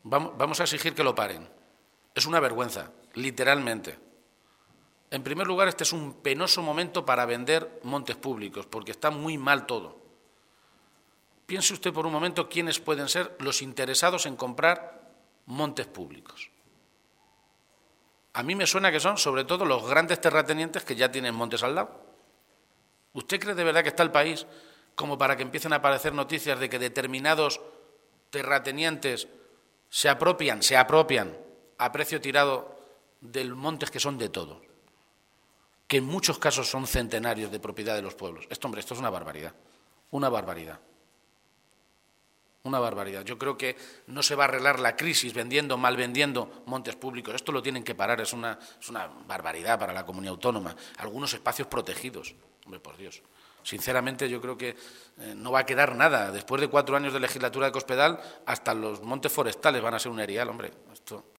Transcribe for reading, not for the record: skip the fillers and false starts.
Vamos a exigir que lo paren. Es una vergüenza, literalmente. En primer lugar, este es un penoso momento para vender montes públicos, porque está muy mal todo. Piense usted por un momento quiénes pueden ser los interesados en comprar montes públicos. A mí me suena que son sobre todo los grandes terratenientes que ya tienen montes al lado. ¿Usted cree de verdad que está el país como para que empiecen a aparecer noticias de que determinados terratenientes se apropian a precio tirado de montes que son de todos, que en muchos casos son centenarios de propiedad de los pueblos? Esto es una barbaridad, una barbaridad. Una barbaridad. Yo creo que no se va a arreglar la crisis mal vendiendo montes públicos. Esto lo tienen que parar. Es una barbaridad para la comunidad autónoma. Algunos espacios protegidos. Hombre, por Dios. Sinceramente, yo creo que no va a quedar nada. Después de 4 años de legislatura de Cospedal, hasta los montes forestales van a ser un erial, hombre. Esto